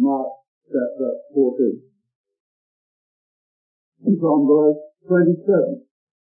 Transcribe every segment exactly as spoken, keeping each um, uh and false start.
Mark chapter fourteen. And from verse twenty-seven.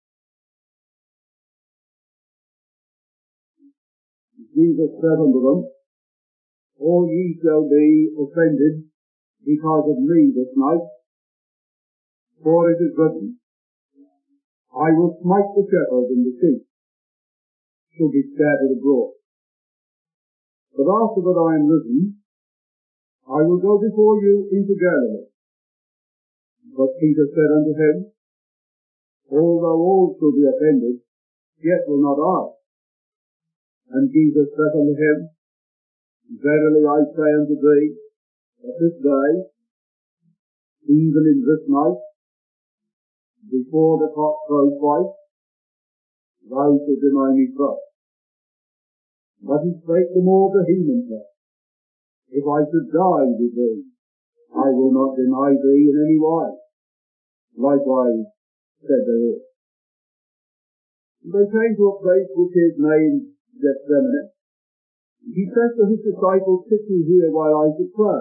Jesus said unto them, All ye shall be offended because of me this night, for it is written, I will smite the shepherd, and the sheep shall be scattered abroad. But after that I am risen, I will go before you into Galilee. But Peter said unto him, Although all shall be offended, yet will not I. And Jesus said unto him, Verily I say unto thee, that this day, even in this night, before the cock crow twice, thou shalt deny me thrice. But he spake the more vehemently, If I should die with thee, I will not deny thee in any wise. Likewise said they all. They came to a place which is named Gethsemane. He said to his disciples, Sit ye here while I should pray.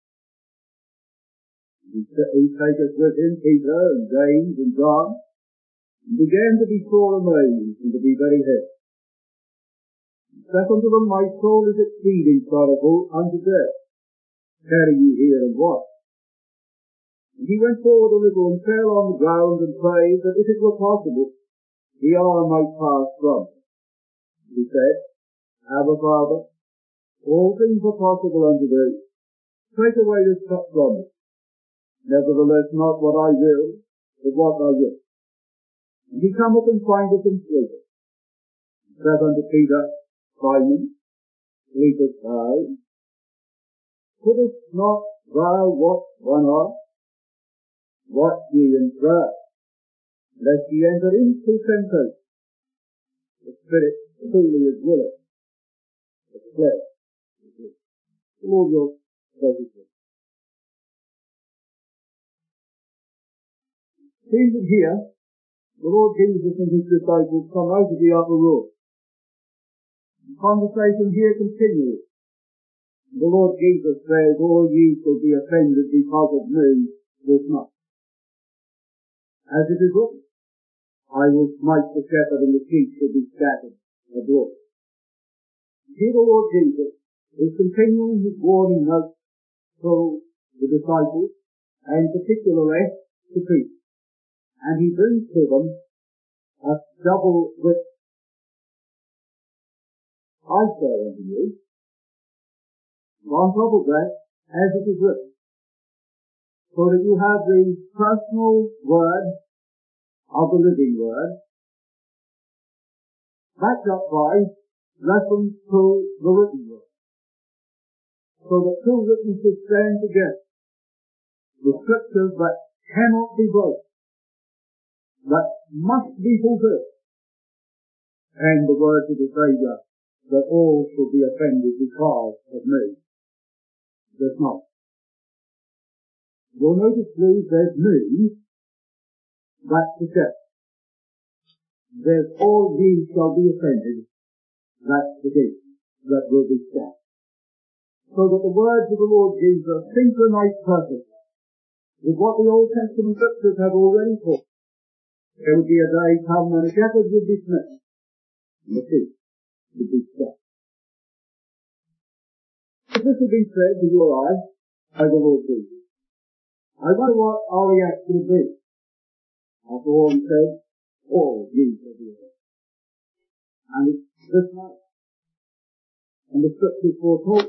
He taketh with him Peter and James and John, and began to be sore amazed and to be very heavy. He said unto them, My soul is exceeding sorrowful unto death. Tarry ye here and watch. And he went forward a little and fell on the ground and prayed that if it were possible, the hour might pass from him. He said, Abba, Father, all things are possible unto thee. Take away this cup from me. Nevertheless, not what I will, but what thou wilt. And he cometh and findeth him sleeping. He said unto Peter, Simon, sleepest thou? Couldest not thou watch one hour? Watch ye and pray, lest ye enter into temptation. The spirit truly is willing, the flesh is weak. The Lord will bless you. Seems that here, the Lord Jesus and his disciples come out of the upper room. The conversation here continues. The Lord Jesus says, All ye shall be offended because of me this night. As it is written, I will smite the shepherd, and the sheep shall be scattered abroad. Here the Lord Jesus is continuing his warning note to the disciples, and particularly to Peter. And he brings to them a double witness. I say unto you, on top of that, as it is written, so that you have the personal word of the living word, backed up by reference to the written word. So that two witnesses stand together. The scriptures that cannot be broken, that must be fulfilled, and the words of the Saviour, that all shall be offended because of me. There's not. You'll notice, please, there's me, that's the shepherd. There's all ye shall be offended, that's the gate that will be scattered. So that the words of the Lord Jesus synchronize perfectly with what the Old Testament scriptures have already taught. There would be a day come when a shepherd would be smitten, and the sheep would be scattered. If this had been said to you or I, by the Lord Jesus, I wonder what our reaction would be. After all he said, all ye shall be offended. And it's this night. And the scriptures foretold.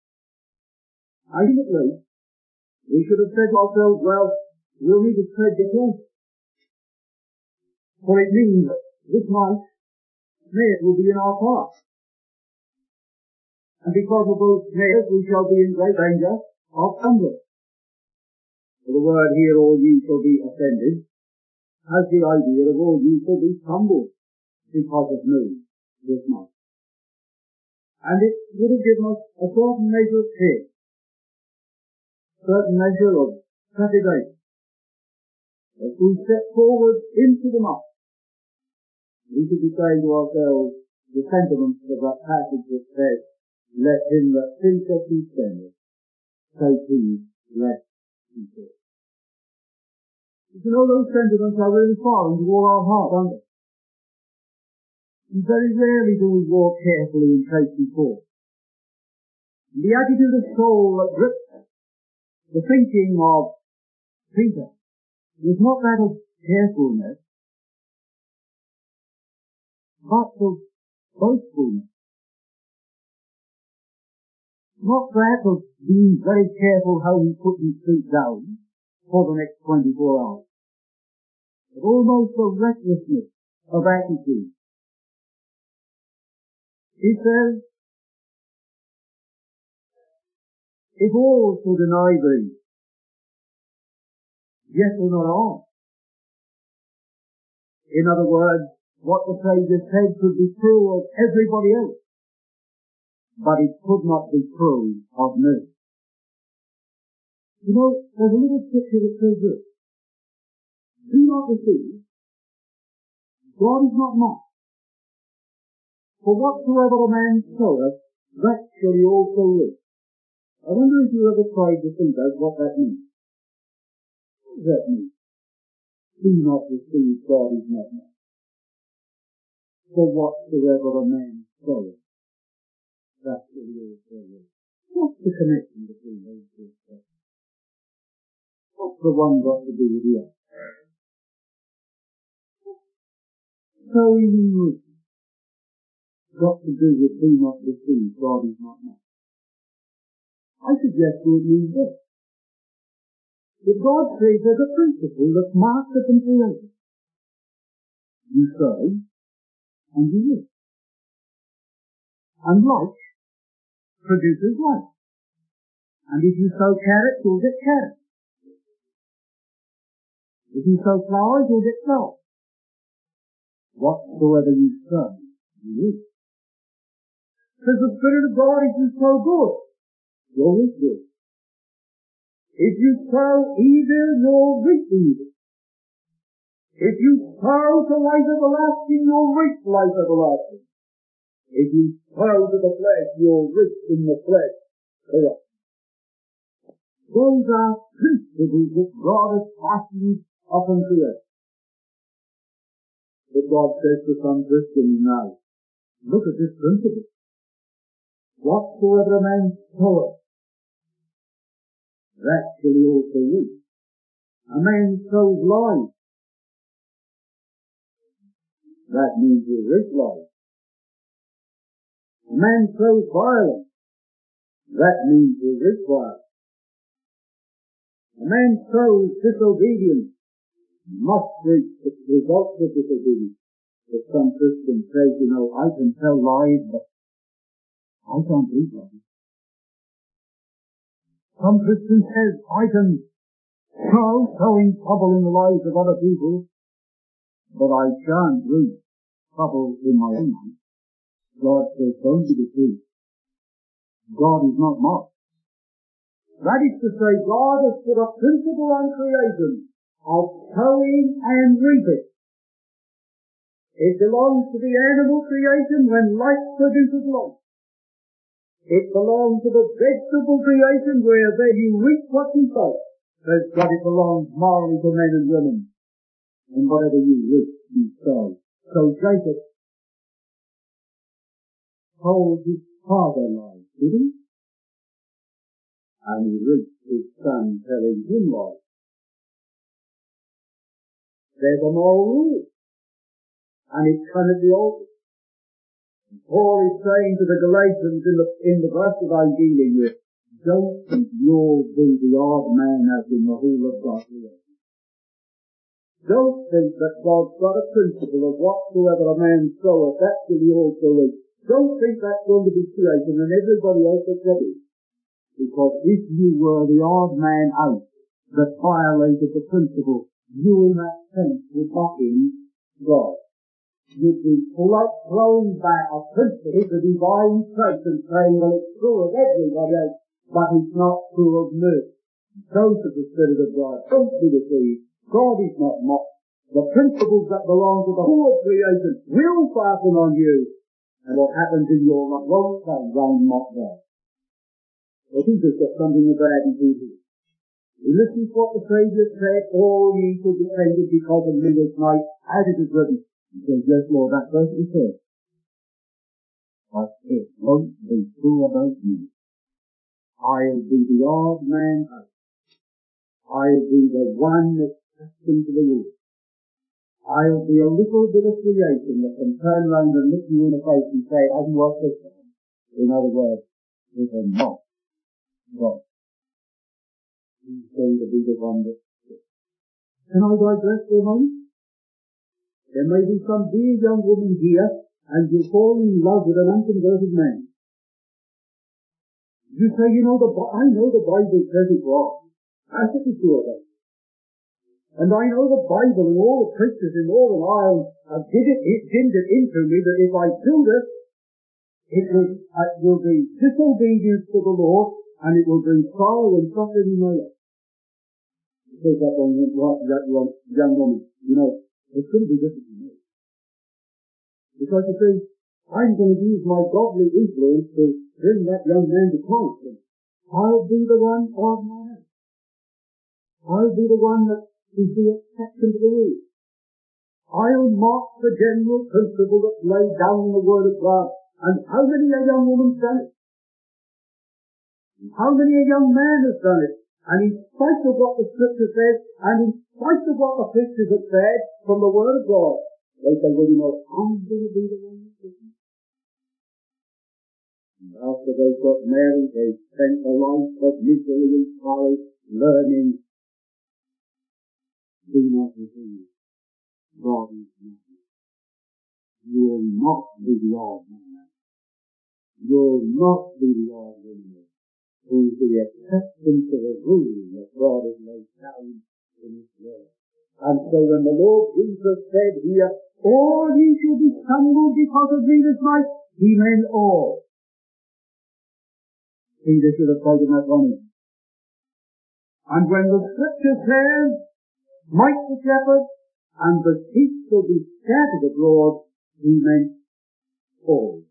I think at least we should have said to ourselves, well, we'll need to tread the course. For it means that this night, snares will be in our path. And because of those snares, we shall be in great danger of stumbling. For the word here, all ye shall be offended, has the idea of all ye shall be stumbled because of me this night. And it would have given us a certain measure of fear, a certain measure of trepidation. As we step forward into the night, we should be saying to ourselves the sentiments of that passage that says, Let him that thinketh he standeth take heed lest we fall. You know, those sentiments are really foreign to all our heart, aren't they? And very rarely do we walk carefully in case we fall. The attitude of soul that grips the thinking of Peter was not that of carefulness, but of boastfulness. Not that of being very careful how he put his feet down for the next twenty-four hours, but almost a recklessness of attitude. He says, if all shall deny thee, yet will not all. In other words, what the Saviour said could be true of everybody else, but it could not be true of me. You know, there's a little scripture that says this: do not deceive, God is not mocked. For whatsoever a man soweth, that shall he also reap. I wonder if you ever tried to think out what that means. What does that mean? Do not deceive, God is not mocked. For whatsoever a man soweth, that shall he also reap. What's the connection between those two things? What's the one got to do with the other? Sowing and reaping got to do with do not deceive, God is not mocked. I suggest we mean this: that God created a principle that's mastered and created. You sow, and you reap. And like produces like. And if you sow carrots, you'll get carrots. If you sow flowers, you'll get flowers. Whatsoever you sow, you reap. Because the Spirit of God, if you sow good, you'll reap good. If you sow evil, you'll reap evil. If you sow to life everlasting, you'll reap life everlasting. If you sow to the flesh, you'll reap in the flesh corruption. Those are principles that God has fastened upon to us. But God says to some Christians now, look at this principle. Whatsoever a man soweth, that shall he also reap. A man sows lies, that means he'll reap lies. A man sows violence, that means he'll reap violence. A man sows disobedience, must reap the results of disobedience. If some Christian says, you know, I can tell lies, but I can't reap lies. Some Christian says, I can sow, sowing trouble in the lives of other people, but I can't reap trouble in my own life. God says, don't be deceived. God is not mocked. That is to say, God has put a principle on creation of sowing and reaping. It belongs to the animal creation when life produces life. It belongs to the vegetable creation where there you reap what you sow. Because God, it belongs morally to men and women. And whatever you reap, you sow. So Jacob told his father lies, did he? And he reaped his son telling him lies. There's a moral rule, and it cannot be altered. And Paul is saying to the Galatians in the, in the verse that I'm dealing with, don't think you'll be the odd man as in the whole of God's creation. Don't think that God's got a principle of whatsoever a man soweth, that shall he also reap. Don't think that's going to be creation and everybody else is ready. Because if you were the odd man out that violated the principle, you in that sense would not be God. You'd be throwing back a principle, the divine faith, and saying, well, it's true of everybody else, but it's not true of me. Go to the Spirit of God. Don't be deceived. God is not mocked. The principles that belong to the whole of creation will fasten on you, and what happens in your life won't come round mock God. But he's just got something of that in here. He listens to what the Saviour said, all ye shall be offended because of me this night, as it is written. He says, yes, Lord, that's what it says. But it won't be true about me. I'll be the odd man out. I'll be the one that's accustomed to the rule. I'll be a little bit of creation that can turn round and look you in the face and say, it hasn't worked this time. In other words, it will not God. He's going to be the one that Can I digress for a moment? There may be some dear young woman here, and you fall in love with an unconverted man. You say, you know, the I know the Bible says it wrong. I have to be sure of that. And I know the Bible and all the preachers in Northern Ireland have did it, it dimmed it into me that if I do this, it will, it will be disobedience to the Lord, and it will bring sorrow and suffering in my life. Says that one, that one young woman, you know, it's going to be different for me. Because you see, I'm going to use my godly influence to bring that young man to Christ. And I'll be the one of my life. I'll be the one that is the exception to the rule. I'll mark the general principle that's laid down in the Word of God. And how many a young woman's done it? How many a young man has done it? And in spite of what the Scripture says, and in spite of what the preachers have said from the Word of God, they say, well, you know, I'm going to be the one that's doing it. And after they got married, they spent a life of misery and sorrow, learning, do not receive God is nothing. You will not be the odd man. You will not be the odd woman. Who is the acceptance of a rule that God has laid down in His Word. And so when the Lord Jesus said here, all ye shall be stumbled because of me this night, He meant all. Peter should have taken that one in. And when the Scripture says, smite the shepherd, and the sheep shall be scattered abroad, He meant all.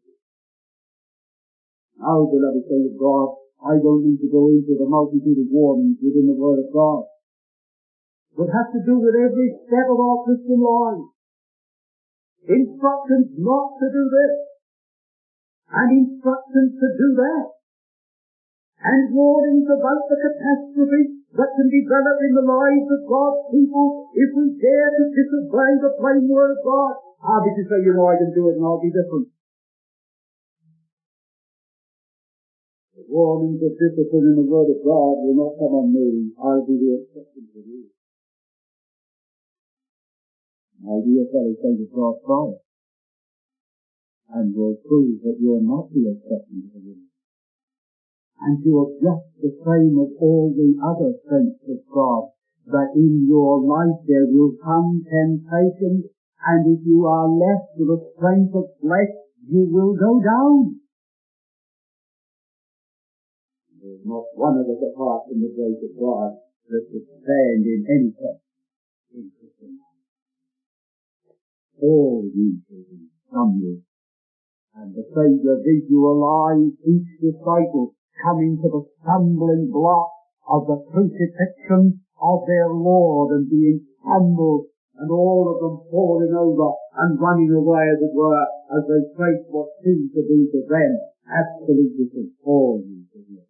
Now, beloved saints of God, I don't need to go into the multitude of warnings within the Word of God. It has to do with every step of our Christian life. Instructions not to do this, and instructions to do that, and warnings about the catastrophe that can develop in the lives of God's people if we dare to disobey the plain Word of God. Ah, but you say, you know, I can do it and I'll be different. The warnings of discipline in the Word of God will not come on me. I'll be the exception for you. My dear fellow saints of God, try it, and will prove that you're not the exception for you. And you are just the same as all the other saints of God, that in your life there will come temptation, and if you are left to the strength of flesh, you will go down. There's not one of us apart from the grace of God that would stand in any test in Christian life. All these will be stumbled. And the Saviour visualized each disciple coming to the stumbling block of the crucifixion of their Lord and being humbled, and all of them falling over and running away, as it were, as they faced what seemed to be to them absolutely all these things.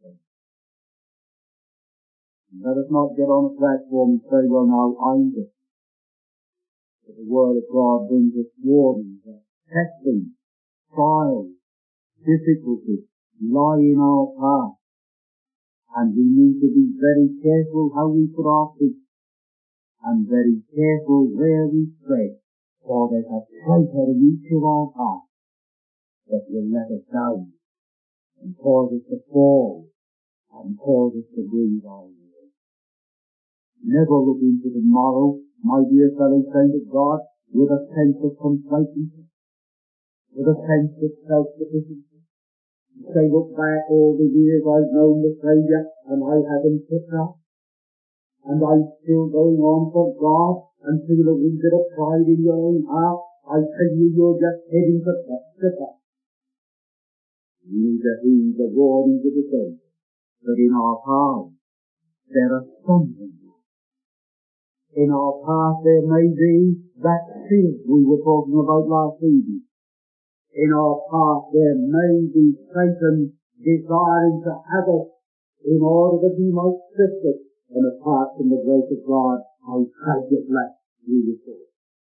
Let us not get on a platform and say, well, now, I'm just. But the Word of God brings us warnings, testing, trials, difficulties lie in our path. And we need to be very careful how we put our feet, and very careful where we tread, for there's a traitor in each of our paths that will let us down, and cause us to fall, and cause us to breathe our way. Never look into tomorrow, my dear fellow saints of God, with a sense of complacency, with a sense of self-sufficiency. Say, look back all the years I've known the Saviour, and I haven't picked up, and I'm still going on for God, and feel a wee bit of pride in your own heart. I tell you, you're just heading for top to top. You need to heed the warnings of the Saviour. But in our hearts there are stumbling blocks. In our path there may be that sin we were talking about last evening. In our path there may be Satan desiring to have us in order that he might sift us, and apart from the grace of God, how tragically we would fall.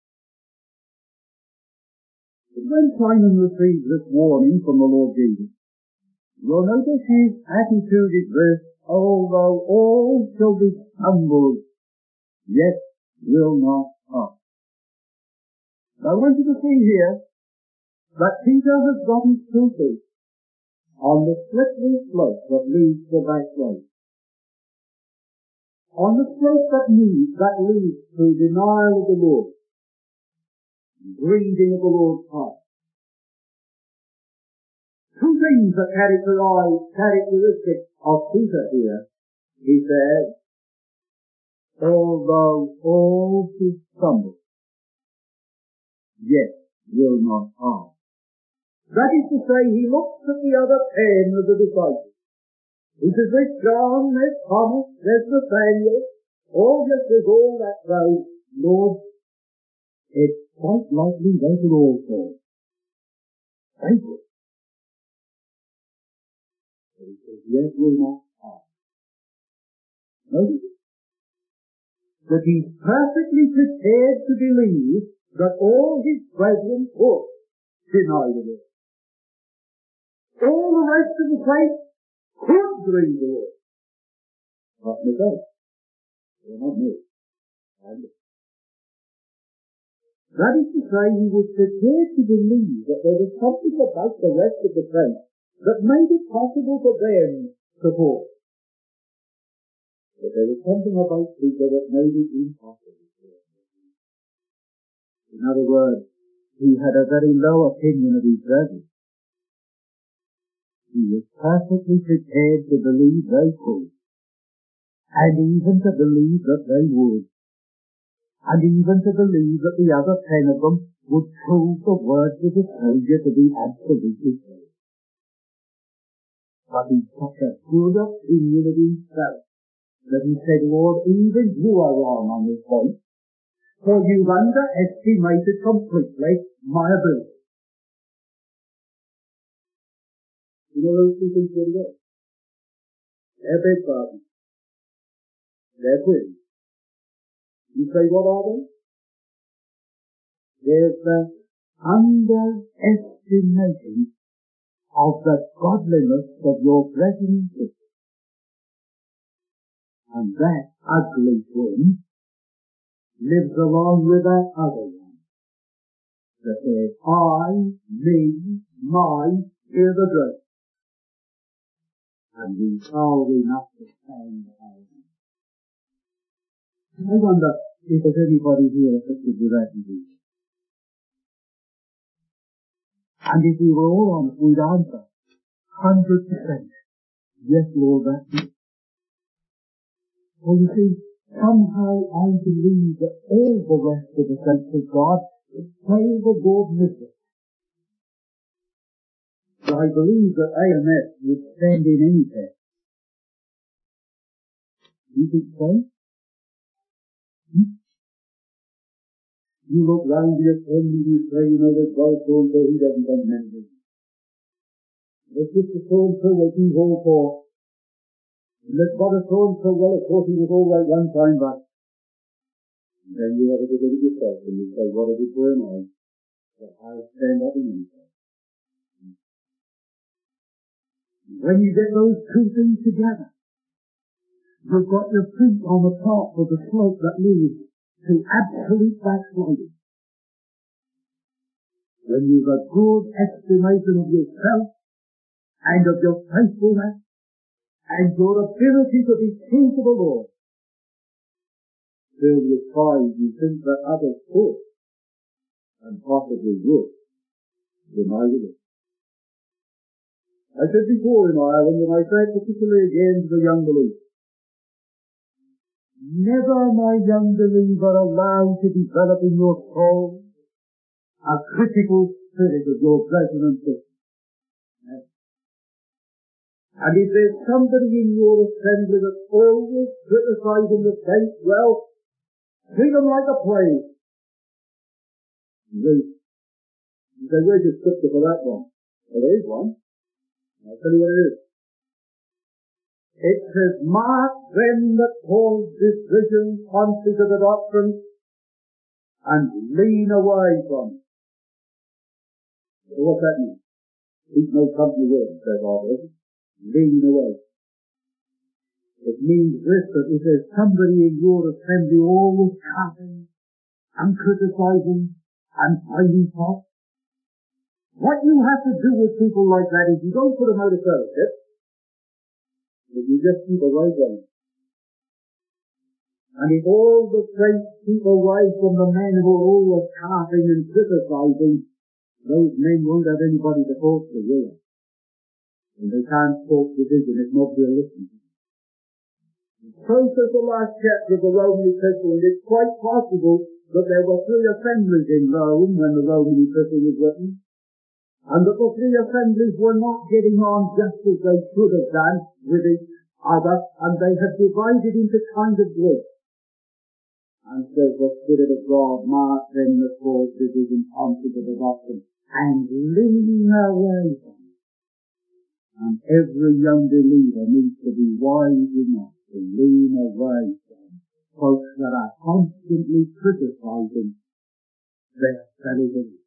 But when Simon receives this warning from the Lord Jesus, you'll notice his attitude is this: although all shall be humbled, yet will not harm. I want you to see here that Peter has got his two feet on the slippery slope that leads to backsliding. On the slope that leads, that leads to denial of the Lord, grieving of the Lord's heart. Two things are characterize, characteristic of Peter here. He says, although all should stumble, yet will not harm. That is to say, he looks at the other ten of the disciples. He says, there's John, there's Thomas, there's Nathaniel, all this, there's all that crowd. Lord, it's quite likely they could all fall. They could. But he says, yet will not harm. Notice it. That he's perfectly prepared to believe that all his brethren could deny the Lord. All the rest of the faith could believe the Lord. Not myself. They're not me. That is to say, he was prepared to believe that there was something about the rest of the faith that made it possible for them to fall. But there was something about Peter that made it impossible for them. In other words, he had a very low opinion of his brethren. He was perfectly prepared to believe they could, and even to believe that they would, and even to believe that the other ten of them would prove the words of the Saviour to be absolutely true. But he took a good opinion of himself that he said, Lord, even you are wrong on this point, for you've underestimated completely my ability. You know those two things very well. They're big problems. They're pretty. You say, what are they? There's the underestimation of the godliness of your brethren and sisters. And that ugly twin lives along with that other one. That says, I, me, my, hear the grace. And we are enough to stand behind him. I wonder if there's anybody here affected with that disease. And if we were all honest, we'd answer, one hundred percent. Yes, Lord, that's it. Well, you see, somehow I believe that all the rest of the saints of God fail the Lord with it. But I believe that A M S would stand in any test. You think so? Hmm? You look round your friend and you say, you know, there's God so and so, he doesn't come many. There's just a so and so that he's all for. And there's God a so and so, well, of course he was all right one time, but and then you have a good look at yourself and you say, what is it for now? But I'll stand up in anything. When you get those two things together, you've got your feet on the top of the slope that leads to absolute backsliding. When you've a good estimation of yourself and of your faithfulness and your ability to be true to the Lord, till you find you think that others could and possibly would deny the Lord. I said before in Ireland, and I say particularly again to the young believer, never, my young believer, allow to develop in your soul a critical spirit of your brethren and sisters. And if there's somebody in your assembly that's always criticizing the saints, well, treat them like a plague. You say, where's your scripture for that one? Well, there is one. I'll tell you what it is. It says, mark them that cause division contrary to the doctrine, and lean away from it. So what's that mean? Keep no company with them, says all this. Lean away. It means this, that if there's somebody in your assembly always cutting and criticizing and finding fault, what you have to do with people like that is you don't put them out of fellowship, but you just keep away from them. And if all the saints keep away from the men who are always carping and criticizing, those men won't have anybody to talk to, will they? And they can't talk division if nobody will listen to them. So says the last chapter of the Roman Epistle, and it's quite possible that there were three assemblies in Rome when the Roman Epistle was written, and that the three assemblies were not getting on just as they should have done with each other, and they had divided into kind of groups. And says the Spirit of God, mark them that cause division contrary to the doctrine, and lean away from it. And every young believer needs to be wise enough to lean away from folks that are constantly criticizing their fellow believers.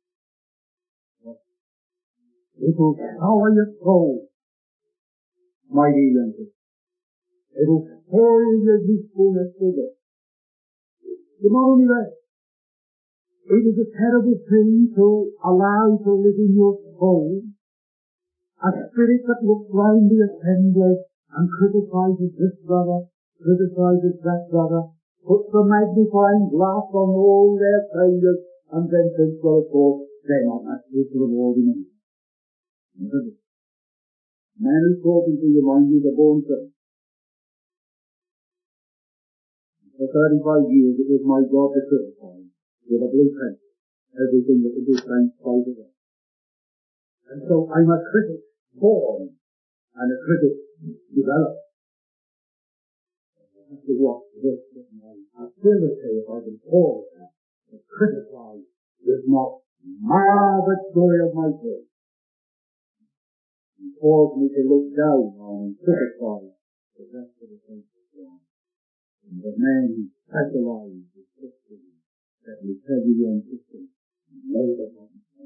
It will sour your soul, my dear young people. It will spoil your usefulness to them. But not only that, it is a terrible thing to allow to live in your soul a spirit that looks round the assembly and criticizes this brother, criticizes that brother, puts a magnifying glass on all their failures, and then thinks, well, of course, they're not actually to the Lord in anything. Man who's talking to you, mind you, the born sinner. For thirty-five years it was my job to criticize with a blue pen everything that the good saints spoke about. And so I'm a critic born and a critic developed. I have to watch this with my ability, if I can call it that, to criticize is not mar the joy of my faith. And cause me to look down on and criticize the rest of the saints of God. And the man who specializes in history that will tell you your system laid upon himself.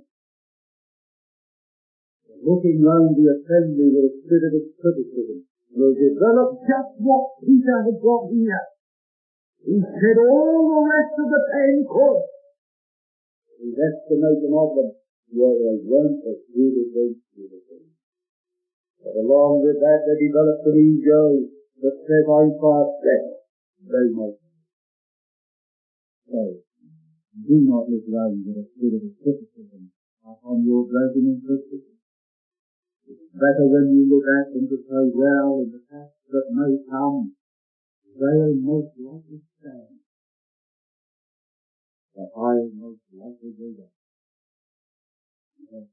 Looking round the assembly with a spirit of criticism will develop just what Peter had got here. He said all the rest of the ten could. His estimation of them were they weren't as good as they should have been. But along with that they developed an ego that said, I'm far better. They might. So, do not look round with a spirit of criticism upon your brethren and sisters. It's better when you look at them to say, well, in the past that may come, they'll most likely stand. But I'll most likely do that. Because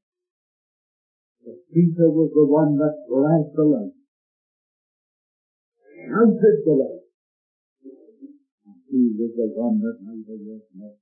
Peter was the one that led the light, shouted the light. He was the one that made the work more.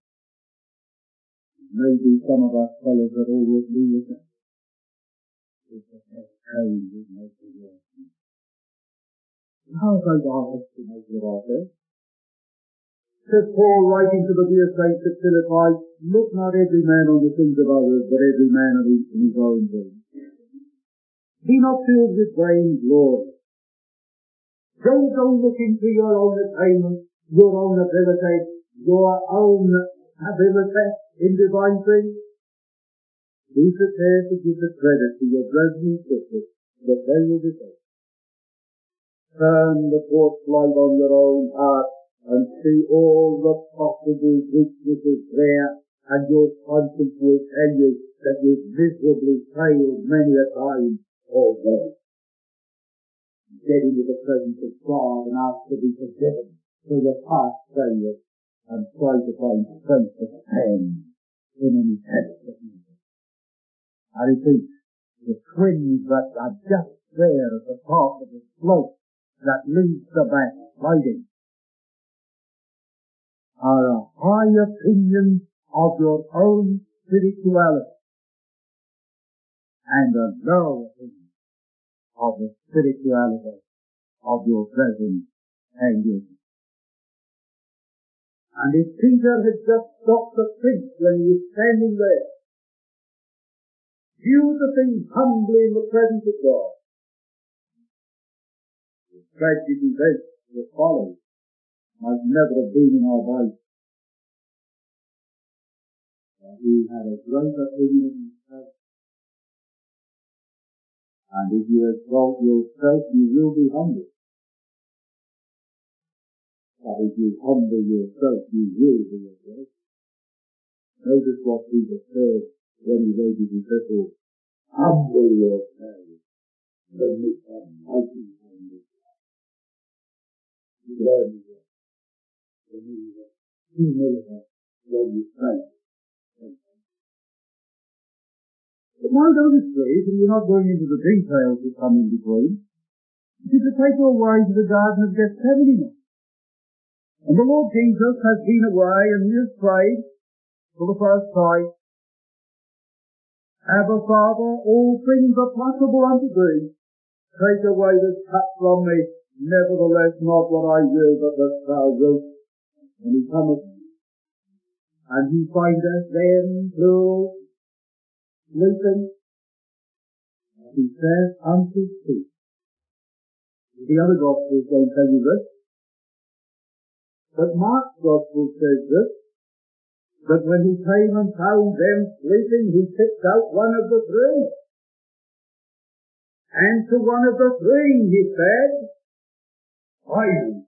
Maybe some of us fellows that always do with that. It's the best kind that makes the work more. How about God has to make it all there? Says Paul writing to the dear saints at Philippi, look not every man on the things of others, but every man on each in his own things. Be not filled with vain glory. Don't go looking to your own attainment, your own ability, your own ability in divine things. Be prepared to give the credit to your brethren and sisters that they will be faithful. Turn the torchlight on your own heart and see all the possible weaknesses there, and your conscience will tell you that you've miserably failed many a time already. Get into the presence of God and ask to be forgiven for your past failures, and try to find strength to stand in any test that you have. I repeat, the twins that are just there at the top of the slope that leads to backsliding are a high opinion of your own spirituality and a low opinion of the spirituality of your brethren and your people. And if Peter had just stopped to think when he was standing there, viewed the thing humbly in the presence of God, the tragic events that followed might never have been in our life. But he had a great opinion of himself. And if you exalt yourself, you will be humble. But if you humble yourself, you will be exalted. Notice what Peter said when he wrote his epistle. Humble yourselves beneath the mighty hand of God. Learn that. Beneath the humility when you pray. But now notice, please, and you're not going into the details that come in between, is to take your way to the Garden of Gethsemane. And the Lord Jesus has been away and he has prayed for the first time, Abba, Father, all things are possible unto thee. Take away this cup from me. Nevertheless, not what I will, but that thou wilt. And he cometh, and he findeth them still sleeping. And he says unto sleep. The other Gospels don't tell you this. But Mark's Gospel says this, that when he came and found them sleeping, he picked out one of the three. And to one of the three he said, Hide.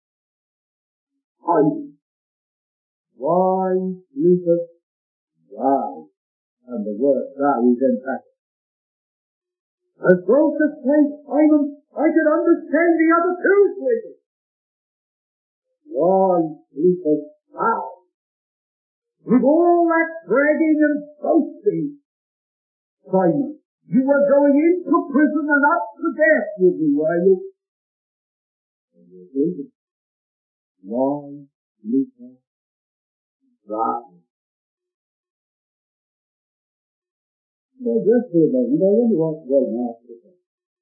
Hide. Why sleepest thou? And the word thou is emphatic. As though to say, Simon, I could understand the other two sleeping. Why sleepest thou? With all that bragging and boasting, Simon, you were going into prison and up to death with me, were you? And you're sleeping. Why sleepest thou? Well, just for a moment, I wonder what's going on after that.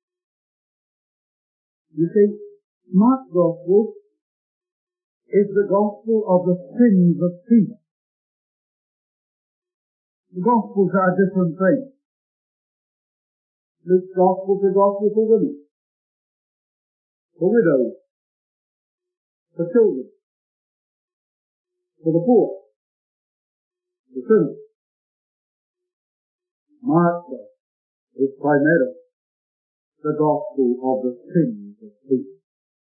You see, Mark's Gospel is the Gospel of the sins of Peter. The Gospels are different things. Luke's Gospel is a Gospel for women, for widows, for children, for the poor, the sinners. Mark's Gospel is primarily the Gospel of the sins of Peter.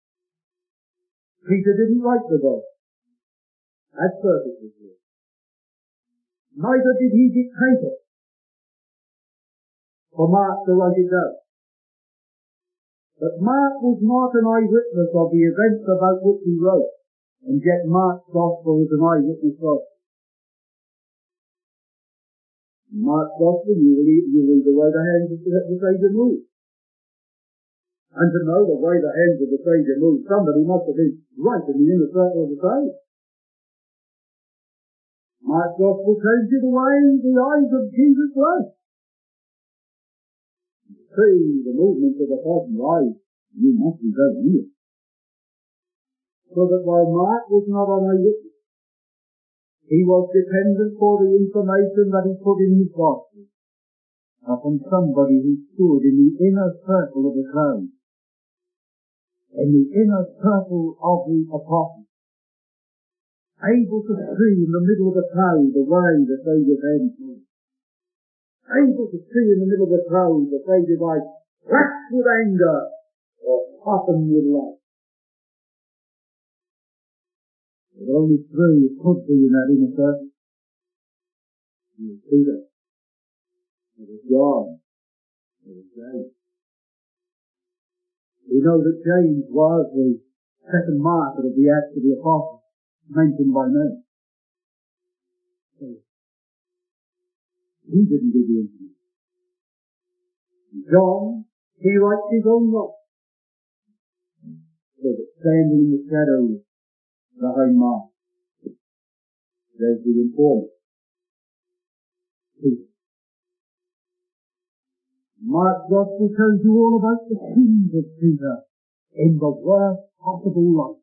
Peter didn't write the Gospel. That's perfectly clear. Neither did he dictate it for Mark to write it down. But Mark was not an eyewitness of the events about which he wrote, and yet Mark's Gospel is an eyewitness Gospel. In Mark's Gospel, you read, you read the way the hands of the Saviour moved. And to know the way the hands of the Saviour moved, somebody must have been right in the inner circle of the faith. Mark's Gospel tells you the way the eyes of Jesus were. To see the movement of a person's eyes, you must be very near. So that while Mark was not an eyewitness, he was dependent for the information that he put in his Gospel upon somebody who stood in the inner circle of the crowd, in the inner circle of the apostles, able to see in the middle of the crowd the way the Saviour's hand moved, able to see in the middle of the crowd the Saviour's eyes flash with anger or soften with love. There were only three who could be in that inner circle. There was Peter, there was John, there was James. We know that James was the second martyr of the Acts of the Apostles, mentioned by name. So, he didn't give the information. John, He writes his own lot. So that standing in the shadows behind Mark, there's the informant. Peter. Mark's Gospel tells you all about the sins of Peter in the worst possible light.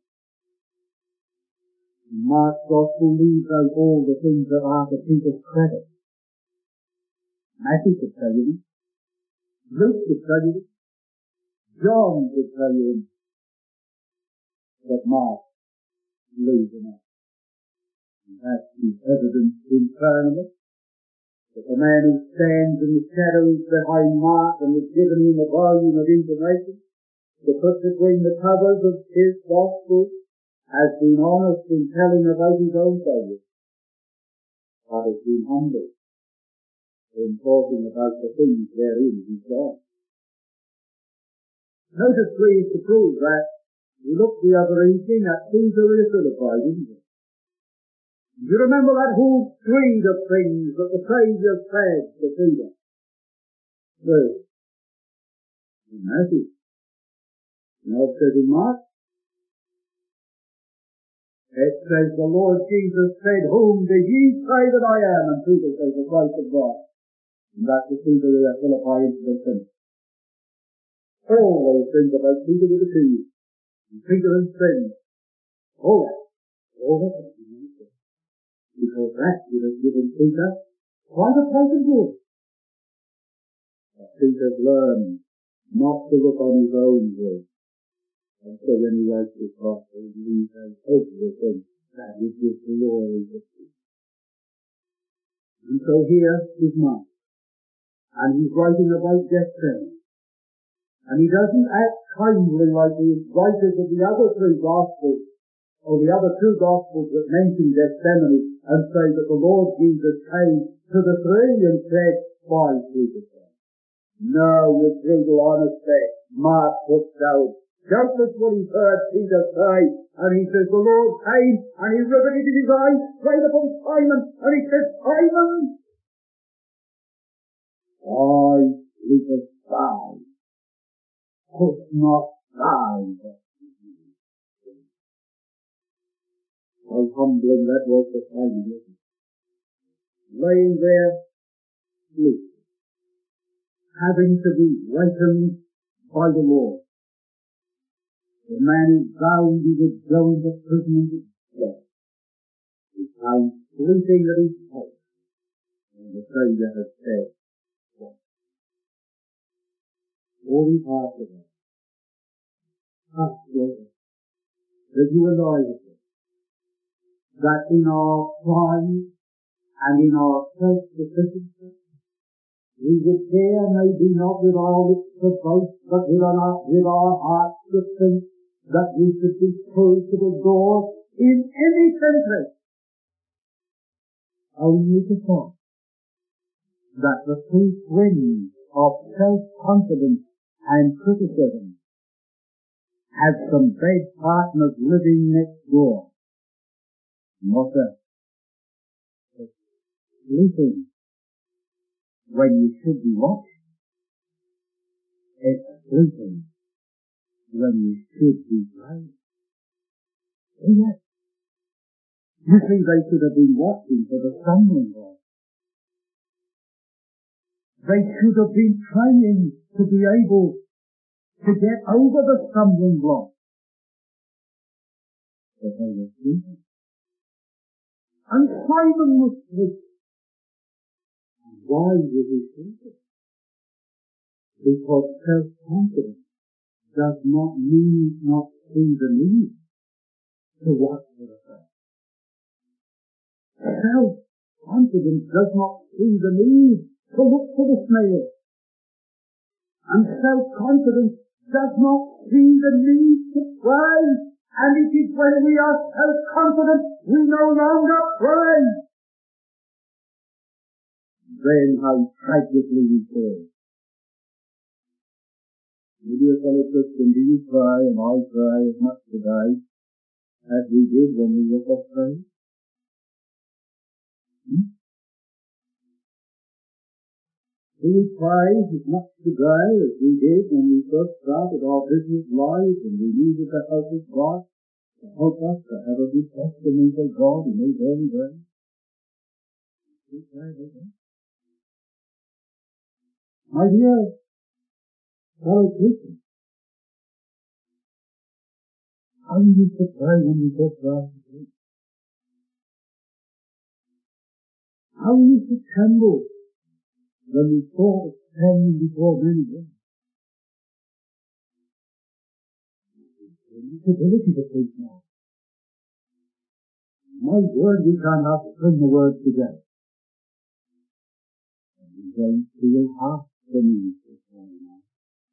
Mark's Gospel leaves out all the things that are to Peter's credit. Matthew could tell you them. Luke could tell you them. John could tell you them. But Mark leaves them out. And that's the evidence internally that the man who stands in the shadows behind Mark and has given him a volume of information to put between the covers of his Gospel has been honest in telling about his own failure, but has been humble in talking about the things therein he's done. Notice, please, to prove that, we looked the other evening at Caesarea Philippi, didn't we? You remember that whole creed of things that the Saviour said to Peter? Well, in Matthew. You know what it says in Mark? It says, the Lord Jesus said, whom do ye say that I am? And Peter says, the Christ of God. And that's the Caesarea Philippi incident. All those things about Peter with the keys, and Peter and sin. All that. All that. Because that would have given Peter quite a pleasant view. But Peter's learned not to look on his own view. And so when he writes his Gospel, he leaves out everything that is his glory to see. And so here is Mark. And he's writing about Gethsemane. And he doesn't act kindly like the writers of the other three Gospels, or the other two Gospels that mention Gethsemane, and say that the Lord Jesus came to the three and said, why sleep again? No, with brutal honesty, Mark puts down just as what he heard Peter say, and he says, the Lord came, and he riveted his eyes straight upon Simon, and he says, Simon, I sleepeth thou, could not thou. How humbling that was for Simon, wasn't it? Laying there, sleep, having to be wakened by the Lord. The man who vowed he would go into prison and death is found sleeping at his post, and the Saviour has said, what? All his heart to that. Us, Lord, that you and I have said, that in our pride and in our self-sufficiency, we would dare, maybe not with our lips to boast, but with our, with our hearts to think that we should be true to the Lord in any country, only to find that the two twins of self-confidence and criticism have some bed partners living next door. Not that. But sleeping when you should be watched. It's sleeping when you should be praying. Oh yes. You see, they should have been watching for the stumbling block. They should have been praying to be able to get over the stumbling block. But they were sleeping. And Simon was sleeping. Why was he sleeping? Because self-confidence does not mean not see the need to watch for the fact. Self-confidence does not see the need to look for the snail. And self-confidence does not see the need to pray. And it is when we are self-confident we no longer pray. Then how tragically we fail. Maybe a fellow Christian, do you pray, and I pray as much today as we did when we were first praying? Hmm? Do we pray as much today as we did when we first started our business lives and we needed the help of God to help us to have a good testimony of God in those early days? We pray like that. My dear fellow Christians, how do you used to pray when you first started to pray? How we used to tremble when we thought of standing before men again. The ability to preach now. My word, we can't have to bring the words together. And we don't feel half the need for praying now.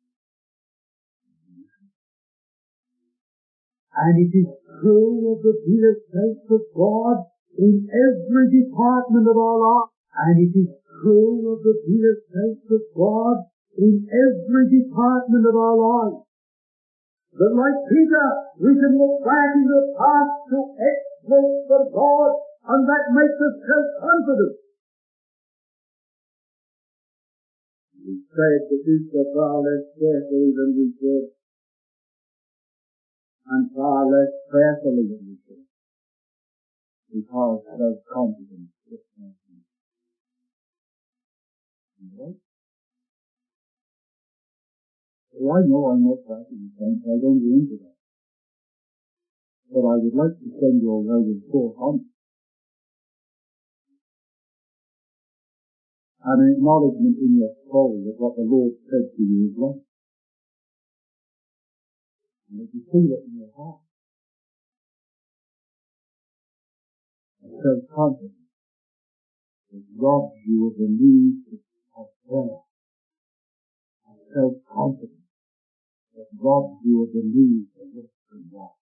And it is true of the dear saints of God in every department of our life. And it is true of the dear saints of God in every department of our life. That like Peter, we can look back in the past to exploits for God, and that makes us self-confident. We said the future far less carefully than we should, and far less prayerfully than we should, because self-confidence is nothing. Right? Well, I know I'm not practicing things, I don't go into that. But I would like to send you away with thought on it. And an acknowledgement in your soul that what the Lord said to you is right. And that you feel it in your heart. A self-confidence that robs you of the need of prayer. A self-confidence that robs you of the need to look and walk.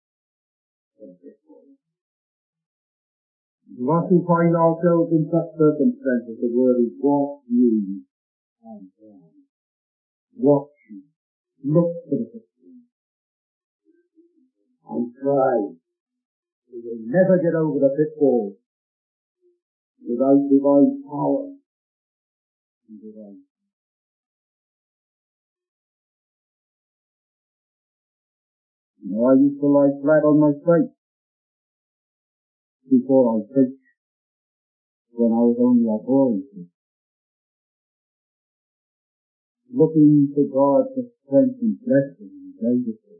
Once we find ourselves in such circumstances, the word is walk ye and pray. Watch ye. Look for the picture. And try. We will never get over the pitfall without divine power and divine. You know, I used to lie flat on my face before I preached when I was only a boy, looking to God for strength and blessing and leadership.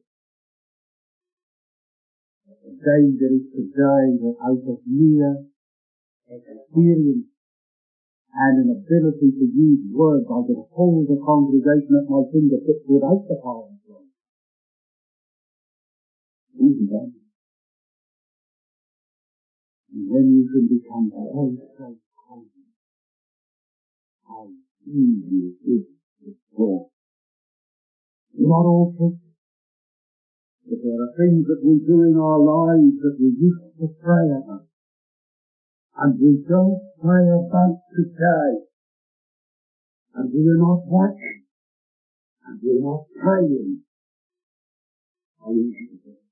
The danger is today that out of mere experience and an ability to use words, I could hold the congregation at my fingertips without the power of God. Easy then. And when you can become so self-confident, how easy it is to fall. Not all cases, but there are things that we do in our lives that we used to pray about, and we don't pray about today, and we are not watching, and we are not praying. How easy it is.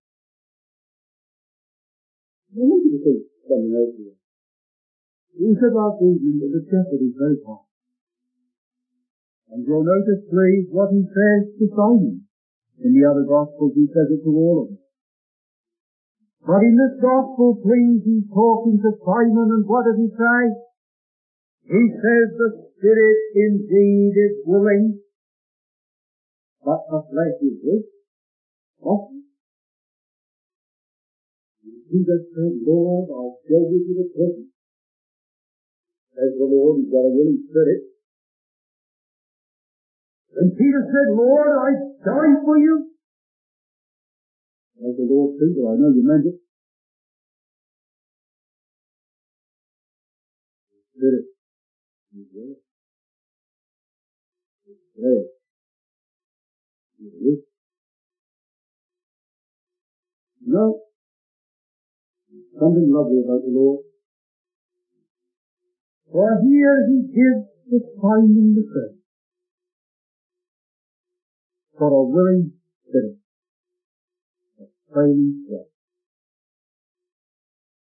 I want you to think something else here. We said last evening that the shepherd is very hard. And you'll notice, please, what he says to Simon. In the other Gospels, he says it to all of them. But in this Gospel, please, he's talking to Simon, and what does he say? He says the spirit indeed is willing, but the flesh is weak. Often. Peter said, Lord, I'll go with you to prison. Says the Lord, he's got a willing spirit. And Peter said, Lord, I'd die for you. Says the Lord, Peter, I know you meant it. The spirit is willing. The flesh is weak. No. Something lovely about the Lord. For here he gives the Simon the faith for a willing spirit, a training flesh.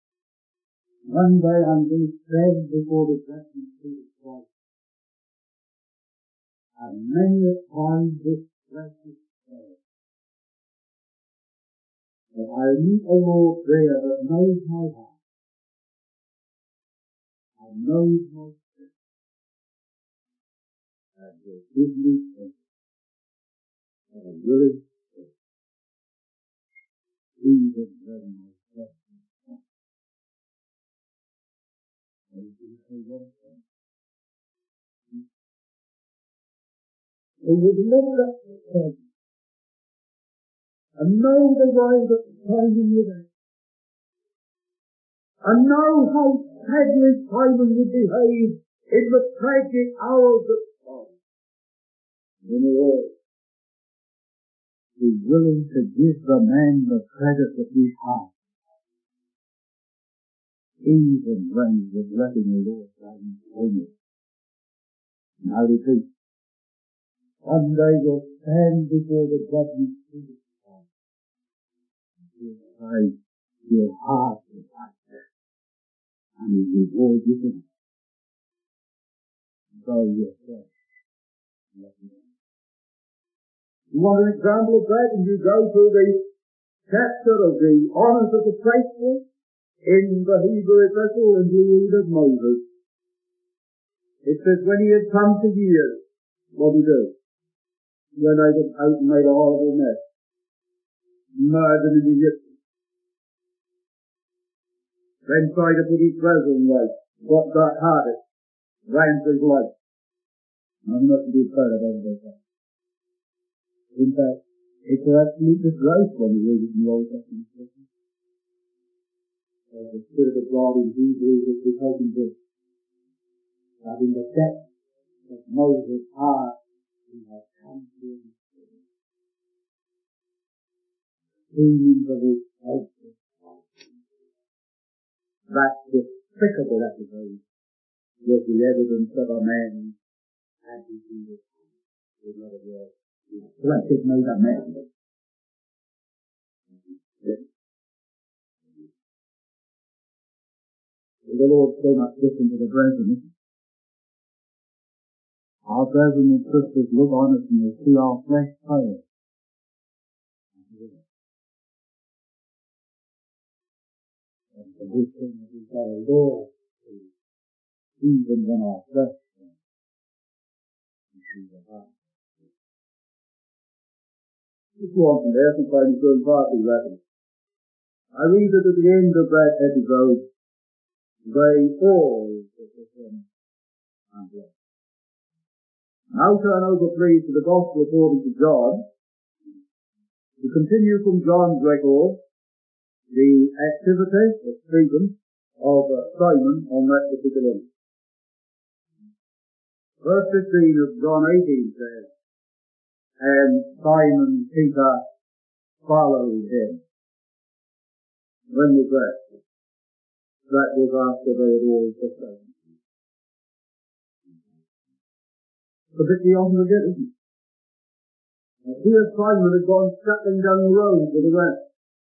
One day I'm going to stand before the judgment seat of Christ, And many a time this flesh is dead. But I meet a Lord there that knows my heart, and knows my spirit, and will give me faith, and a willing spirit, even when my flesh is dead. And you say, what a thing. He would lift up his head and know the way that's finding you there. And know how sadly Simon would behave in the tragic hours that follow. In the Lord, be willing to give the man the credit that he has, even when he was letting the Lord down his And I repeat, one day we'll stand before the judgment seat of God. He'll say, your heart is like that, and he'll reward you for it. Go yourself. You want an example of that? And you go to the chapter of the honors of the faithful in the Hebrew epistle, and you read of Moses. It says, when he had come to years, what did he do? When they got out and made a horrible mess. Murdered an Egyptian. Then tried to put his brethren right. Got that hardest. Ran for his life. I'm not to be proud about that. In fact, it's an absolute disgrace when you read it in the Old Testament. As the Spirit of God in Hebrews is taken to that in the depth of Moses' heart, he has come to him. Feelings of his helpless heart. That despicable episode was the evidence of a man had he been his heart. In other words, his flesh had made a man. The Lord so much different to the brethren. Our brethren and sisters look on us and they see our flesh fail. And the good thing that we say, Lord, even when our flesh fails, we see the heart. Just go on from there, sometimes you go and partly rapid. I read that at the end of that episode, they all took him and left. Now turn over please to the Gospel according to John. To continue from John's record, the activity of Stephen, of uh, Simon on that particular day. Verse fifteen of John eighteen says, and Simon Peter followed him. When was that? That was after they had all forsaken. It's a bit beyond the get, isn't it? Now here Simon had gone scuttling down the road to the west.